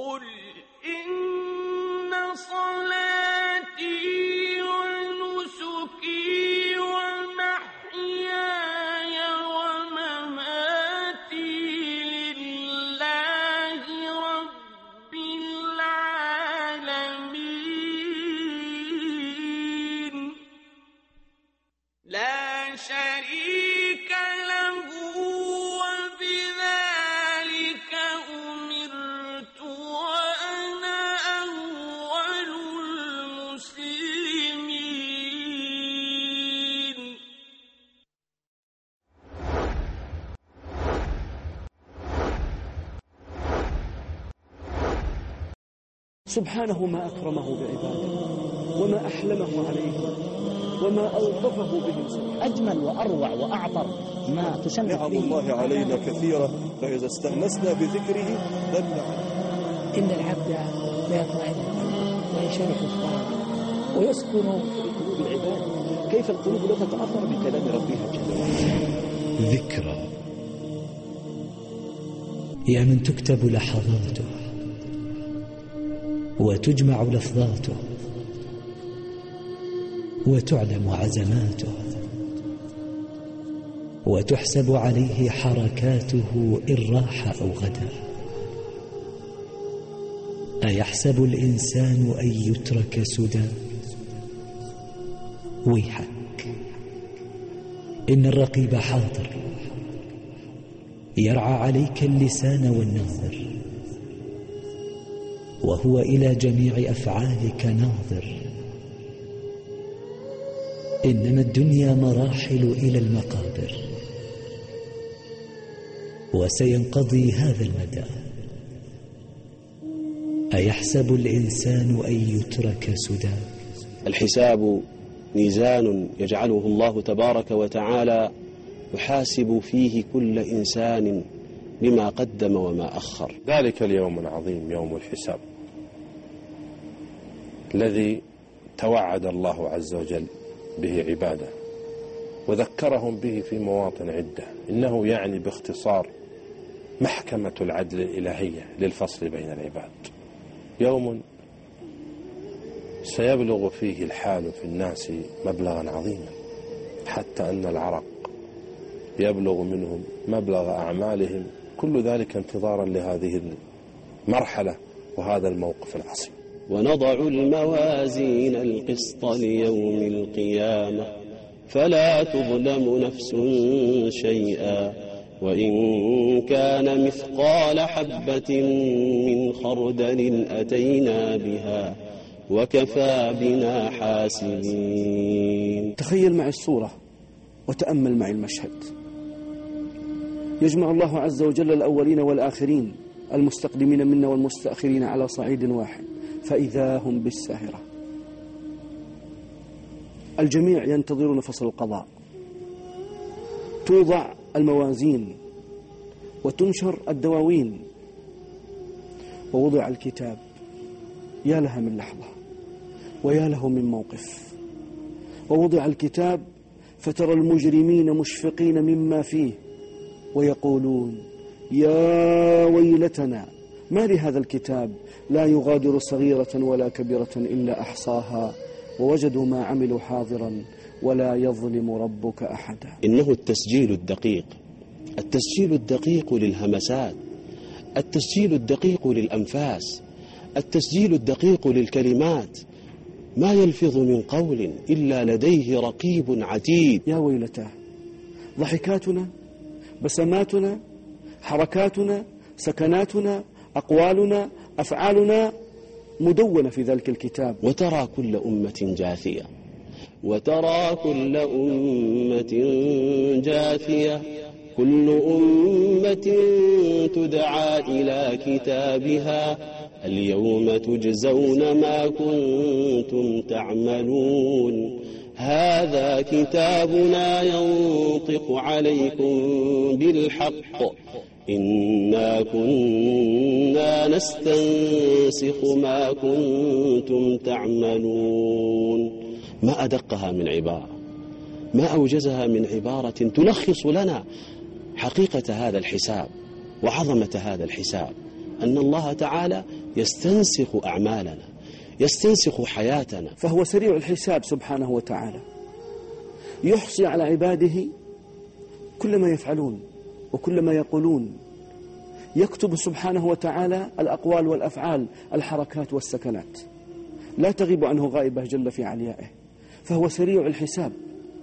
قل إن صلاتي ونسكي ومحياي ومماتي لله رب العالمين لا شريك له وبذلك أمرت وأنا أول المسلمين. سبحانه ما أكرمه بعباده وما أحلمه عليه وما ألطفه به سبحانه. أجمل وأروع وأعطر ما تشنف نعم الله علينا كثيرة، فإذا استأنسنا بذكره دل عليه. إن العبد لا يطمئن وينشرح الصدر ويسكن في قلوب العباد. كيف القلوب لا تتأثر بكلام ربها جل وعلا؟ ذكرى يا من تكتب لحظاته وتجمع لفظاته وتعلم عزماته وتحسب عليه حركاته إن راح أو غدا. أيحسب الإنسان أن يترك سدى؟ ويحك، إن الرقيب حاضر يرعى عليك اللسان والنظر، وهو إلى جميع أفعالك ناظر. إنما الدنيا مراحل إلى المقابر، وسينقضي هذا المدى. أيحسب الإنسان أن يترك سدى؟ الحساب ميزان يجعله الله تبارك وتعالى يحاسب فيه كل إنسان بما قدم وما أخر. ذلك اليوم العظيم يوم الحساب الذي توعد الله عز وجل به عباده وذكرهم به في مواطن عدة. إنه يعني باختصار محكمة العدل الإلهية للفصل بين العباد. يوم سيبلغ فيه الحال في الناس مبلغا عظيما، حتى أن العرق يبلغ منهم مبلغ أعمالهم. كل ذلك انتظارا لهذه المرحلة وهذا الموقف العصيب. ونضع الموازين القسط ليوم القيامة فلا تظلم نفس شيئا وإن كان مثقال حبة من خردل أتينا بها وكفى بنا حاسبين. تخيل معي الصورة وتأمل معي المشهد. يجمع الله عز وجل الأولين والآخرين، المستقدمين منا والمستأخرين على صعيد واحد، فإذا هم بالساهرة. الجميع ينتظرون فصل القضاء. توضع الموازين وتنشر الدواوين ووضع الكتاب. يا لها من لحظة ويا له من موقف. ووضع الكتاب فترى المجرمين مشفقين مما فيه ويقولون يا ويلتنا ما لهذا الكتاب لا يغادر صغيرة ولا كبيرة إلا أحصاها ووجدوا ما عملوا حاضرا ولا يظلم ربك أحدا. إنه التسجيل الدقيق، التسجيل الدقيق للهمسات، التسجيل الدقيق للأنفاس، التسجيل الدقيق للكلمات. ما يلفظ من قول إلا لديه رقيب عتيد. يا ويلتاه، ضحكاتنا، بسماتنا، حركاتنا، سكناتنا، أقوالنا، أفعالنا مدونة في ذلك الكتاب. وترى كل أمة جاثية، وترى كل أمة جاثية، كل أمة تدعى إلى كتابها اليوم تجزون ما كنتم تعملون. هذا كتابنا ينطق عليكم بالحق إنا كنا نستنسخ ما كنتم تعملون. ما أدقها من عبارة، ما أوجزها من عبارة تلخص لنا حقيقة هذا الحساب وعظمة هذا الحساب. أن الله تعالى يستنسخ أعمالنا، يستنسخ حياتنا. فهو سريع الحساب سبحانه وتعالى، يحصي على عباده كل ما يفعلون وكل ما يقولون، يكتب سبحانه وتعالى الأقوال والأفعال، الحركات والسكنات، لا تغيب عنه غائبة جل في عليائه، فهو سريع الحساب.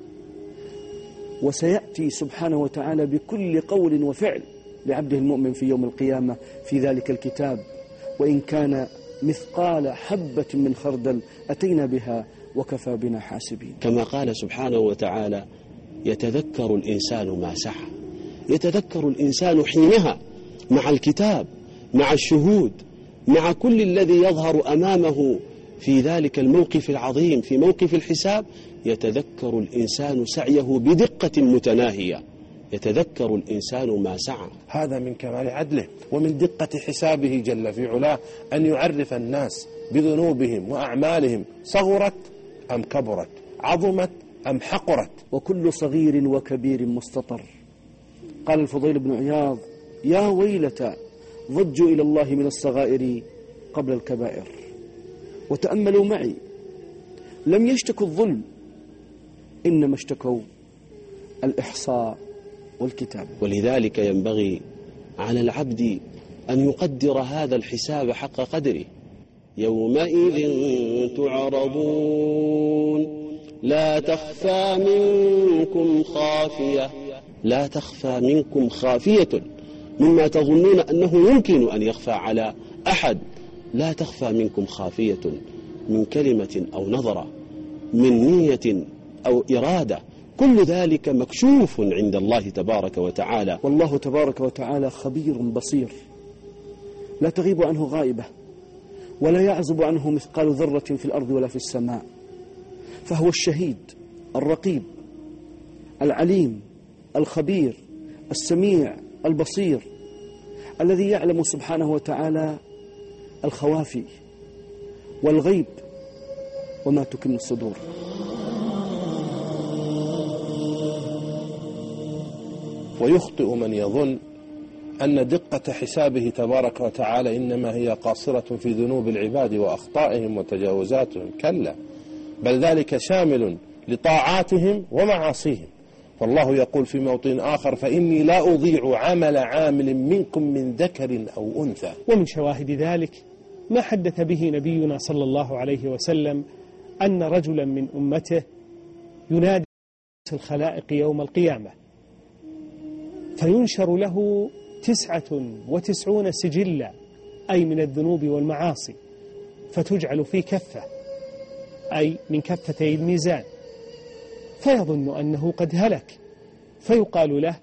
وسيأتي سبحانه وتعالى بكل قول وفعل لعبده المؤمن في يوم القيامة في ذلك الكتاب، وإن كان مثقال حبة من خردل أتينا بها وكفى بنا حاسبين. كما قال سبحانه وتعالى: يتذكر الإنسان ما سعى. يتذكر الإنسان حينها مع الكتاب، مع الشهود، مع كل الذي يظهر أمامه في ذلك الموقف العظيم، في موقف الحساب. يتذكر الإنسان سعيه بدقة متناهية، يتذكر الإنسان ما سعى. هذا من كمال عدله ومن دقة حسابه جل في علاه أن يعرف الناس بذنوبهم وأعمالهم، صغرت أم كبرت، عظمت أم حقرت، وكل صغير وكبير مستطر. قال الفضيل بن عياض: يا ويلتى ضجوا إلى الله من الصغائر قبل الكبائر. وتأملوا معي، لم يشتكوا الظلم، إنما اشتكوا الإحصاء والكتاب. ولذلك ينبغي على العبد أن يقدر هذا الحساب حق قدره. يومئذ تعرضون لا تخفى منكم خافية، لا تخفى منكم خافية مما تظنون أنه يمكن أن يخفى على أحد. لا تخفى منكم خافية من كلمة أو نظرة، من نية أو إرادة، كل ذلك مكشوف عند الله تبارك وتعالى. والله تبارك وتعالى خبير بصير، لا تغيب عنه غائبة، ولا يعزب عنه مثقال ذرة في الأرض ولا في السماء. فهو الشهيد الرقيب العليم الخبير السميع البصير، الذي يعلم سبحانه وتعالى الخوافي والغيب وما تكن الصدور. ويخطئ من يظن أن دقة حسابه تبارك وتعالى إنما هي قاصرة في ذنوب العباد وأخطائهم وتجاوزاتهم. كلا، بل ذلك شامل لطاعاتهم ومعاصيهم. والله يقول في موطن آخر: فإني لا أضيع عمل عامل منكم من ذكر أو أنثى. ومن شواهد ذلك ما حدث به نبينا صلى الله عليه وسلم أن رجلا من أمته ينادي الخلائق يوم القيامة، فينشر له 99 سجلا، أي من الذنوب والمعاصي، فتجعل في كفة، أي من كفتي الميزان، فيظن أنه قد هلك، فيقال له: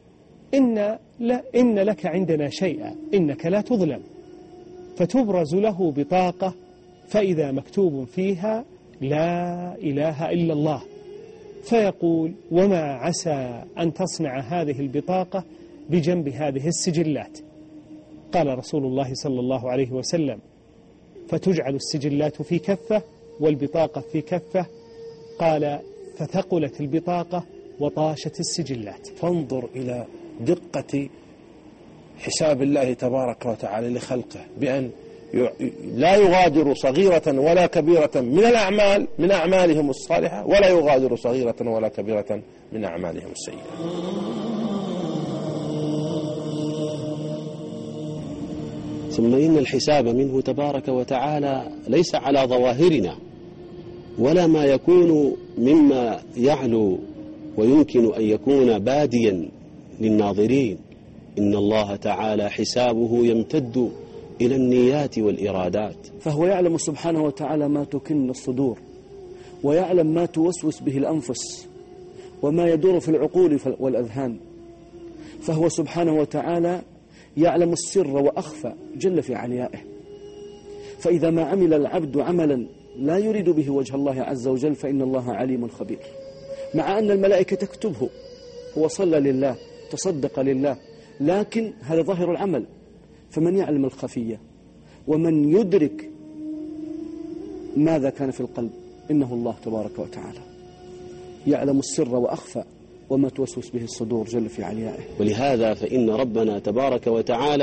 إن لك عندنا شيئا، إنك لا تظلم. فتبرز له بطاقة فإذا مكتوب فيها: لا إله إلا الله. فيقول: وما عسى أن تصنع هذه البطاقة بجنب هذه السجلات؟ قال رسول الله صلى الله عليه وسلم: فتجعل السجلات في كفة والبطاقة في كفة. قال: فثقلت البطاقة وطاشت السجلات. فانظر إلى دقة حساب الله تبارك وتعالى لخلقه، بأن لا يغادر صغيرة ولا كبيرة من الأعمال، من أعمالهم الصالحة، ولا يغادر صغيرة ولا كبيرة من أعمالهم السيئة. ثم إن الحساب منه تبارك وتعالى ليس على ظواهرنا ولا ما يكون مما يعلو ويمكن أن يكون باديا للناظرين. إن الله تعالى حسابه يمتد إلى النيات والإرادات. فهو يعلم سبحانه وتعالى ما تكن الصدور، ويعلم ما توسوس به الأنفس وما يدور في العقول والأذهان. فهو سبحانه وتعالى يعلم السر وأخفى جل في عليائه. فإذا ما عمل العبد عملا لا يريد به وجه الله عز وجل فإن الله عليم خبير، مع أن الملائكة تكتبه، هو صلى لله تصدق لله، لكن هذا ظاهر العمل. فمن يعلم الخفية ومن يدرك ماذا كان في القلب؟ إنه الله تبارك وتعالى يعلم السر وأخفى وما توسوس به الصدور جل في عليائه. ولهذا فإن ربنا تبارك وتعالى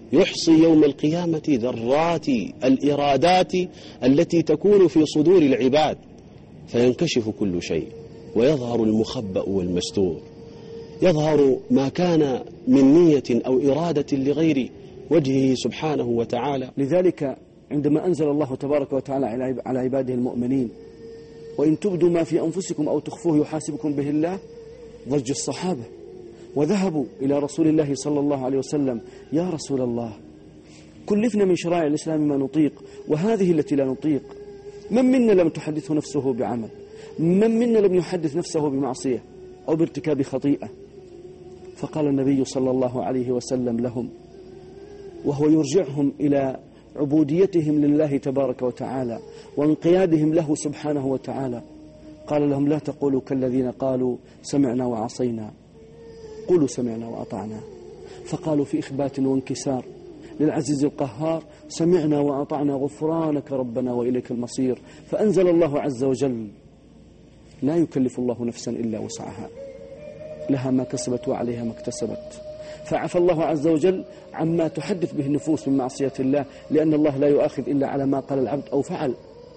يحصي يوم القيامة ذرات الإرادات التي تكون في صدور العباد، فينكشف كل شيء ويظهر المخبأ والمستور، يظهر ما كان من نية أو إرادة لغير وجهه سبحانه وتعالى. لذلك عندما أنزل الله تبارك وتعالى على عباده المؤمنين وإن تبدوا ما في أنفسكم أو تخفوه يحاسبكم به الله، ضج الصحابة وذهبوا إلى رسول الله صلى الله عليه وسلم: يا رسول الله، كلفنا من شرائع الإسلام ما نطيق وهذه التي لا نطيق. من منا لم تحدثه نفسه بعمل؟ من منا لم يحدث نفسه بمعصية أو بارتكاب خطيئة؟ فقال النبي صلى الله عليه وسلم لهم وهو يرجعهم إلى عبوديتهم لله تبارك وتعالى وانقيادهم له سبحانه وتعالى، قال لهم: لا تقولوا كالذين قالوا سمعنا وعصينا، قولوا سمعنا وأطعنا. فقالوا في إخبات وانكسار للعزيز القهار: سمعنا وأطعنا غفرانك ربنا وإليك المصير. فأنزل الله عز وجل: لا يكلف الله نفسا إلا وسعها، لها ما كسبت وعليها ما اكتسبت. فعفى الله عز وجل عما تحدث به النفوس من معصية الله، لأن الله لا يؤاخذ إلا على ما قال العبد أو فعل.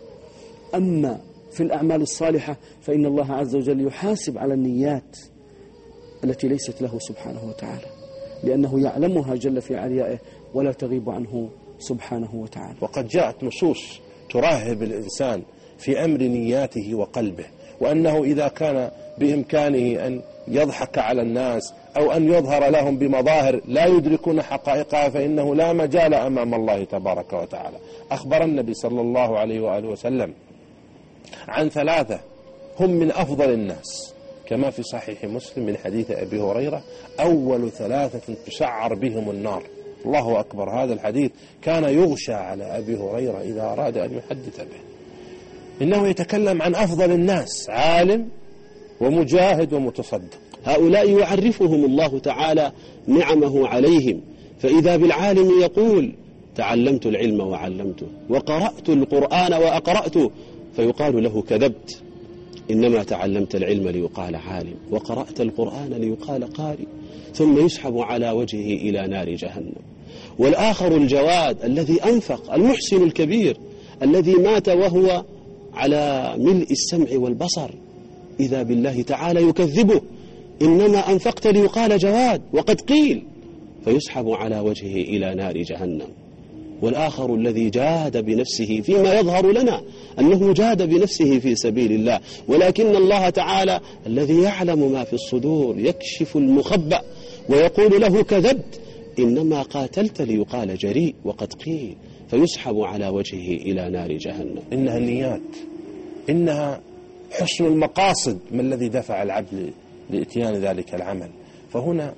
أما في الأعمال الصالحة فإن الله عز وجل يحاسب على النيات التي ليست له سبحانه وتعالى، لأنه يعلمها جل في عليائه ولا تغيب عنه سبحانه وتعالى. وقد جاءت نصوص تراهب الإنسان في أمر نياته وقلبه، وأنه إذا كان بإمكانه أن يضحك على الناس أو أن يظهر لهم بمظاهر لا يدركون حقائقها فإنه لا مجال أمام الله تبارك وتعالى. أخبر النبي صلى الله عليه وآله وسلم عن 3 هم من أفضل الناس، كما في صحيح مسلم من حديث أبي هريرة: أول 3 تسعر بهم النار. الله أكبر، هذا الحديث كان يغشى على أبي هريرة إذا أراد أن يحدث به. إنه يتكلم عن أفضل الناس، عالم ومجاهد ومتصدق. هؤلاء يعرفهم الله تعالى نعمه عليهم، فإذا بالعالم يقول: تعلمت العلم وعلمته، وقرأت القرآن وأقرأته، فيقال له: كذبت، إنما تعلمت العلم ليقال عالم، وقرأت القرآن ليقال قارئ، ثم يسحب على وجهه إلى نار جهنم. والآخر الجواد الذي أنفق، المحسن الكبير الذي مات وهو على ملء السمع والبصر، إذا بالله تعالى يكذبه: إنما أنفقت ليقال جواد، وقد قيل، فيسحب على وجهه إلى نار جهنم. والآخر الذي جاد بنفسه، فيما يظهر لنا أنه جاد بنفسه في سبيل الله، ولكن الله تعالى الذي يعلم ما في الصدور يكشف المخبأ ويقول له: كذبت، إنما قاتلت ليقال جريء، وقد قيل، فيسحب على وجهه إلى نار جهنم. إنها النيات، إنها حسن المقاصد ما الذي دفع العبد لإتيان ذلك العمل. فهنا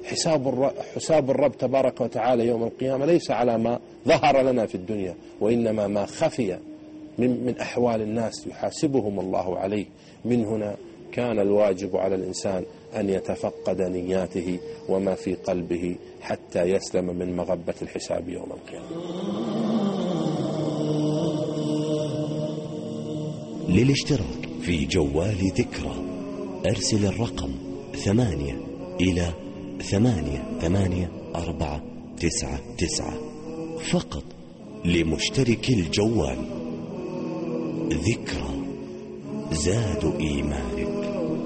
حساب الرب تبارك وتعالى يوم القيامة ليس على ما ظهر لنا في الدنيا، وإنما ما خفي من أحوال الناس يحاسبهم الله عليه. من هنا كان الواجب على الإنسان أن يتفقد نياته وما في قلبه حتى يسلم من مغبة الحساب يوم القيامة. للاشتراك في جوال ذكرى أرسل الرقم 8 إلى 884999 فقط لمشترك الجوال. ذكرى زاد إيمانك.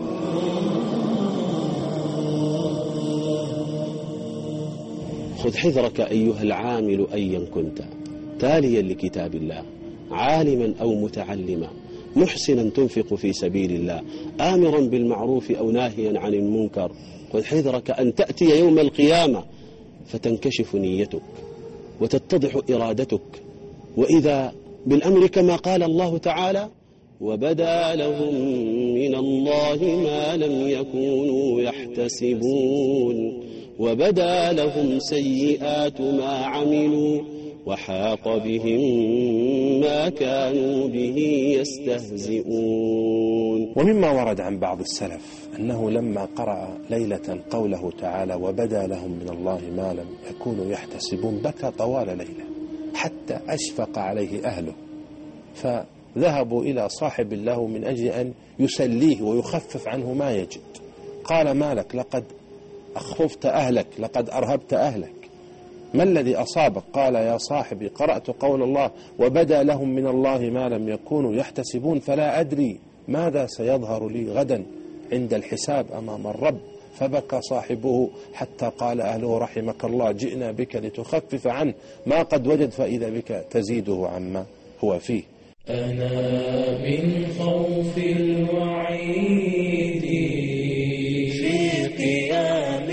خذ حذرك أيها العامل أيا كنت، تاليا لكتاب الله، عالما أو متعلما، محسنا تنفق في سبيل الله، آمرا بالمعروف أو ناهيا عن المنكر. خذ حذرك أن تأتي يوم القيامة فتنكشف نيتك وتتضح إرادتك، وإذا بالأمر كما قال الله تعالى: وبدا لهم من الله ما لم يكونوا يحتسبون، وبدا لهم سيئات ما عملوا، وحاق بهم ما كانوا به يستهزئون. ومما ورد عن بعض السلف أنه لما قرأ ليلة قوله تعالى: وبدا لهم من الله ما لم يكونوا يحتسبون، بكى طوال ليلة حتى أشفق عليه أهله، فذهبوا إلى صاحب له من أجل أن يسليه ويخفف عنه ما يجد. قال: ما لك؟ لقد أخففت أهلك، لقد أرهبت أهلك. ما الذي أصابك؟ قال يا صاحبي قرأت قول الله وبدا لهم من الله ما لم يكونوا يحتسبون فلا أدري ماذا سيظهر لي غدا عند الحساب أمام الرب. فبكى صاحبه حتى قال أهله رحمك الله جئنا بك لتخفف عنه ما قد وجد فإذا بك تزيده عما هو فيه. أنا من خوف الوعيد في قيام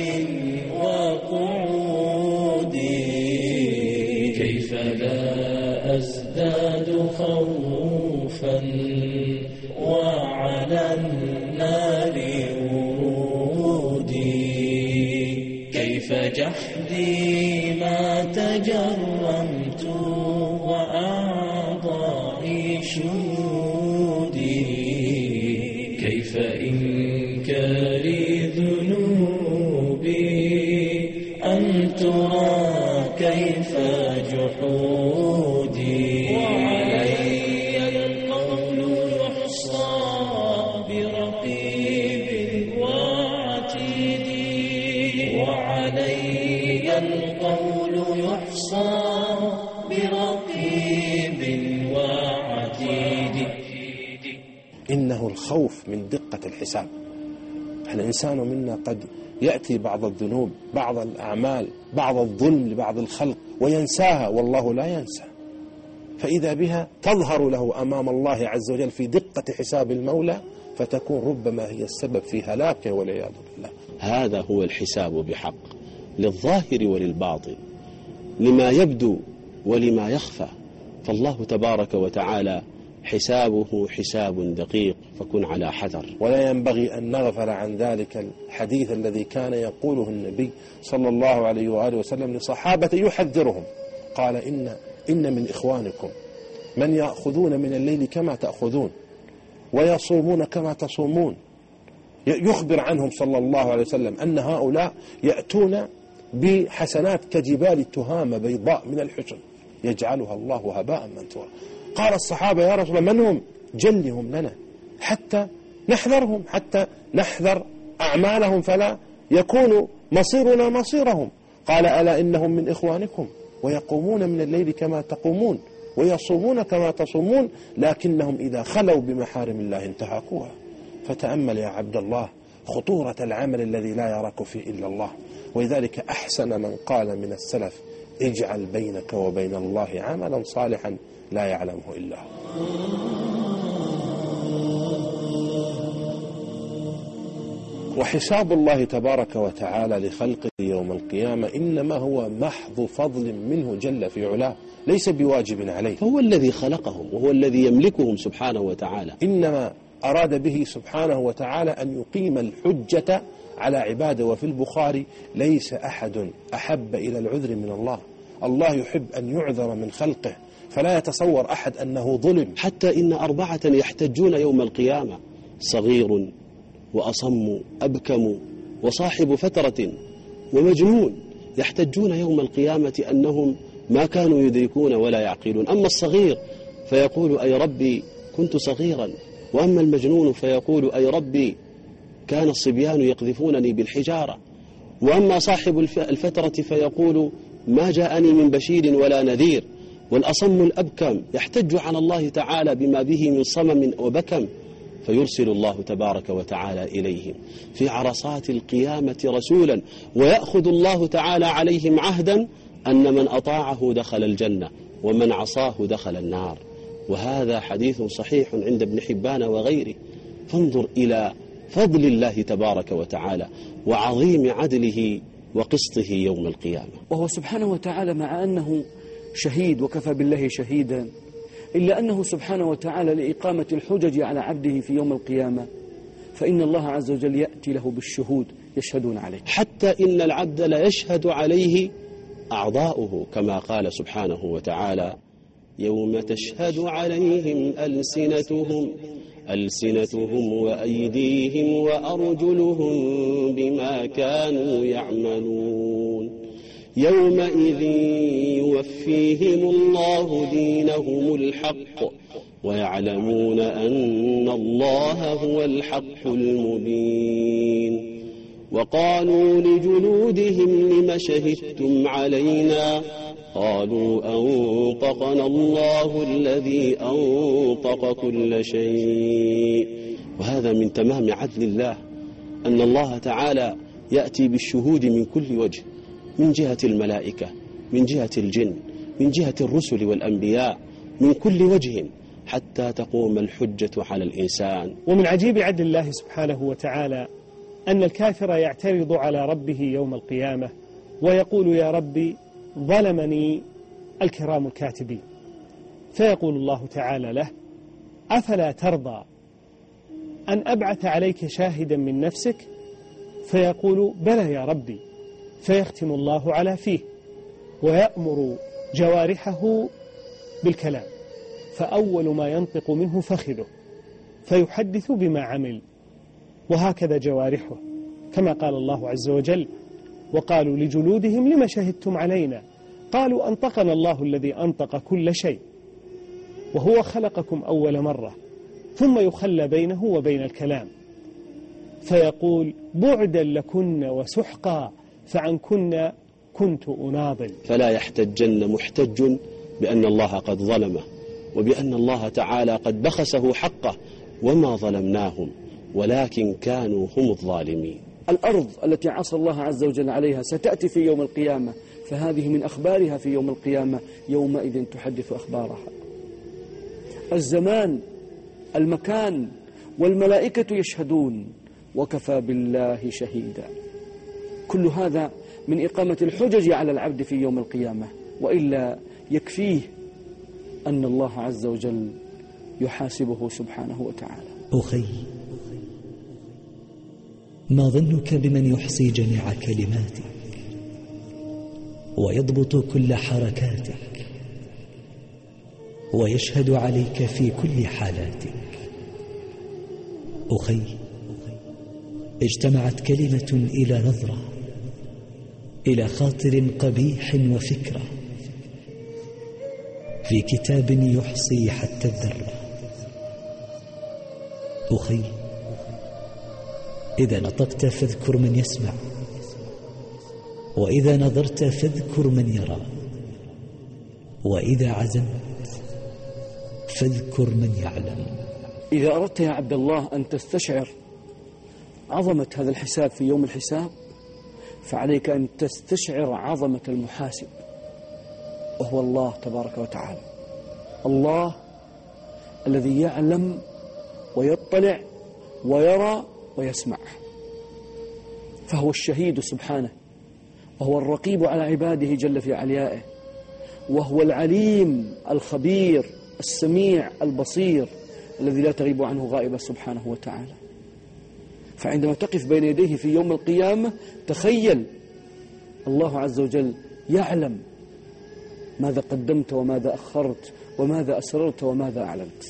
وقعود كيف لا أزداد خوفا وعلى النار ورودي كيف جحدي ما تجرمت وأعضائي شهودي كيف إنكاري ذنوبي أن ترى كيف جحودي وعلي القول يحصى برقيب وعتيد وعلي القول يحصى برقيب وعتيد. إنه الخوف من دقة الحساب. الإنسان منا قد يأتي بعض الذنوب بعض الأعمال بعض الظلم لبعض الخلق وينساها والله لا ينسى، فإذا بها تظهر له أمام الله عز وجل في دقة حساب المولى فتكون ربما هي السبب في هلاكه والعياذ بالله. هذا هو الحساب بحق للظاهر وللباطن، لما يبدو ولما يخفى. فالله تبارك وتعالى حسابه حساب دقيق، فكن على حذر. ولا ينبغي أن نغفل عن ذلك الحديث الذي كان يقوله النبي صلى الله عليه وآله وسلم لصحابة يحذرهم، قال إن من إخوانكم من يأخذون من الليل كما تأخذون ويصومون كما تصومون. يخبر عنهم صلى الله عليه وسلم أن هؤلاء يأتون بحسنات كجبال التهامة بيضاء من الحسن يجعلها الله هباء منثورا. قال الصحابة يا رسول الله من هم؟ جلهم لنا حتى نحذرهم، حتى نحذر أعمالهم فلا يكون مصيرنا مصيرهم. قال ألا إنهم من إخوانكم ويقومون من الليل كما تقومون ويصومون كما تصومون لكنهم إذا خلوا بمحارم الله انتهكوها. فتأمل يا عبد الله خطورة العمل الذي لا يراك فيه إلا الله. ولذلك أحسن من قال من السلف اجعل بينك وبين الله عملا صالحا لا يعلمه إلا هو. وحساب الله تبارك وتعالى لخلقه يوم القيامة إنما هو محض فضل منه جل في علاه، ليس بواجب عليه. هو الذي خلقهم وهو الذي يملكهم سبحانه وتعالى. إنما أراد به سبحانه وتعالى أن يقيم الحجة على عباده. وفي البخاري ليس أحد أحب إلى العذر من الله. الله يحب أن يعذر من خلقه، فلا يتصور أحد أنه ظلم. حتى إن 4 يحتجون يوم القيامة: صغير وأصم أبكم وصاحب فترة ومجنون، يحتجون يوم القيامة أنهم ما كانوا يدركون ولا يعقلون. أما الصغير فيقول أي ربي كنت صغيرا، وأما المجنون فيقول أي ربي كان الصبيان يقذفونني بالحجارة، وأما صاحب الفترة فيقول ما جاءني من بشير ولا نذير. والأصم الأبكم يحتج على الله تعالى بما به من صمم وبكم، فيرسل الله تبارك وتعالى إليهم في عرصات القيامة رسولا، ويأخذ الله تعالى عليهم عهدا أن من أطاعه دخل الجنة ومن عصاه دخل النار. وهذا حديث صحيح عند ابن حبان وغيره. فانظر إلى فضل الله تبارك وتعالى وعظيم عدله وقسطه يوم القيامة. وهو سبحانه وتعالى مع أنه شهيد وكفى بالله شهيدا، إلا أنه سبحانه وتعالى لإقامة الحجج على عبده في يوم القيامة فإن الله عز وجل يأتي له بالشهود يشهدون عليه. حتى إن العبد لا يشهد عليه أعضاؤه كما قال سبحانه وتعالى: يوم تشهد عليهم ألسنتهم وأيديهم وأرجلهم بما كانوا يعملون يومئذ يوفيهم الله دينهم الحق ويعلمون أن الله هو الحق المبين وقالوا لجلودهم لم شهدتم علينا قالوا أنطقنا الله الذي أنطق كل شيء. وهذا من تمام عدل الله، أن الله تعالى يأتي بالشهود من كل وجه، من جهة الملائكة، من جهة الجن، من جهة الرسل والأنبياء، من كل وجه حتى تقوم الحجة على الإنسان. ومن عجيب عدل الله سبحانه وتعالى أن الكافر يعترض على ربه يوم القيامة ويقول: يا ربي ظلمني الكرام الكاتبين. فيقول الله تعالى له: أفلا ترضى أن أبعث عليك شاهدا من نفسك؟ فيقول: بلى يا ربي. فيختم الله على فيه ويأمر جوارحه بالكلام، فأول ما ينطق منه فخذه فيحدث بما عمل، وهكذا جوارحه، كما قال الله عز وجل: وقالوا لجلودهم لم شهدتم علينا قالوا أنطقنا الله الذي أنطق كل شيء وهو خلقكم أول مرة، ثم يخلى بينه وبين الكلام فيقول: بعدا لكن وسحقا فعنكن كنت أناضل. فلا يحتجن محتج بأن الله قد ظلمه، وبأن الله تعالى قد بخسه حقه، وما ظلمناهم ولكن كانوا هم الظالمين. الأرض التي عصى الله عز وجل عليها ستأتي في يوم القيامة، فهذه من أخبارها في يوم القيامة، يومئذ تحدث أخبارها. الزمان، المكان، والملائكة يشهدون، وكفى بالله شهيدا. كل هذا من إقامة الحجج على العبد في يوم القيامة، وإلا يكفيه أن الله عز وجل يحاسبه سبحانه وتعالى. أخي، ما ظنك بمن يحصي جميع كلماتك ويضبط كل حركاتك ويشهد عليك في كل حالاتك؟ أخي، اجتمعت كلمة إلى نظرة، إلى خاطر قبيح وفكرة، في كتاب يحصي حتى الذرة. أخي، إذا نطقت فاذكر من يسمع، وإذا نظرت فاذكر من يرى، وإذا عزمت فاذكر من يعلم. إذا أردت يا عبد الله أن تستشعر عظمة هذا الحساب في يوم الحساب، فعليك أن تستشعر عظمة المحاسب، وهو الله تبارك وتعالى، الله الذي يعلم ويطلع ويرى ويسمع، فهو الشهيد سبحانه، وهو الرقيب على عباده جل في عليائه، وهو العليم الخبير السميع البصير الذي لا تغيب عنه غائبة سبحانه وتعالى. فعندما تقف بين يديه في يوم القيامة تخيل الله عز وجل يعلم ماذا قدمت وماذا أخرت وماذا أسررت وماذا أعلنت.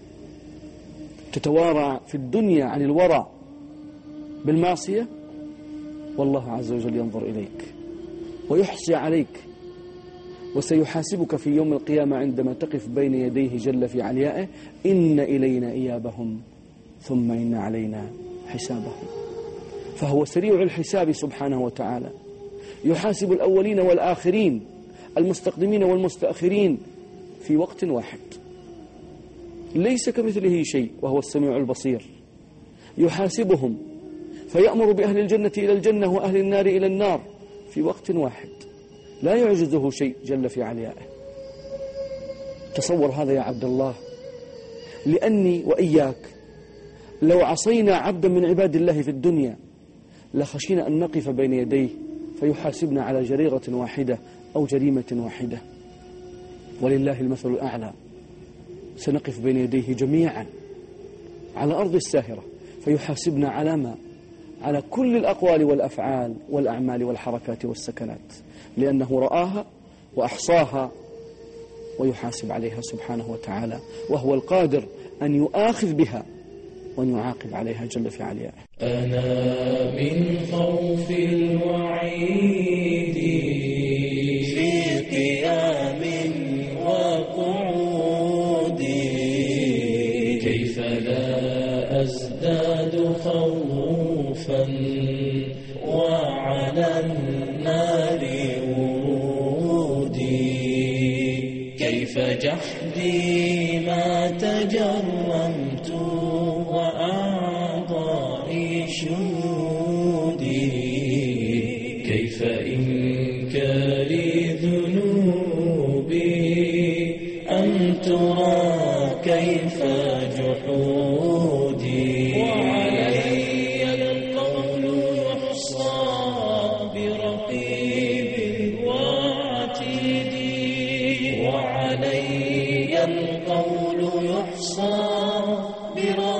تتوارى في الدنيا عن الورى بالمعصية، والله عز وجل ينظر إليك ويحصي عليك، وسيحاسبك في يوم القيامة عندما تقف بين يديه جل في عليائه: إن إلينا إيابهم ثم إن علينا حسابهم. فهو سريع الحساب سبحانه وتعالى، يحاسب الأولين والآخرين، المستقدمين والمستأخرين في وقت واحد، ليس كمثله شيء وهو السميع البصير. يحاسبهم فيأمر بأهل الجنة إلى الجنة وأهل النار إلى النار في وقت واحد، لا يعجزه شيء جل في عليائه. تصور هذا يا عبد الله، لأني وإياك لو عصينا عبدا من عباد الله في الدنيا لخشينا أن نقف بين يديه فيحاسبنا على جريرة واحدة أو جريمة واحدة، ولله المثل الأعلى. سنقف بين يديه جميعا على أرض الساهرة فيحاسبنا على ما؟ على كل الأقوال والأفعال والأعمال والحركات والسكنات، لأنه رآها وأحصاها ويحاسب عليها سبحانه وتعالى، وهو القادر أن يؤاخذ بها وأن يعاقب عليها جل في عليائه. أنا من خوف الوعيد في قيام وقعود كيف لا أزداد خوفا كيف جحدي ما تجرمت وأعضائي شهودي كيف إنكاري ذنوبي أم ترى كيف جحودي وعلي القول يحصى برقيب وعتيد وعلي القول يحصى برقيب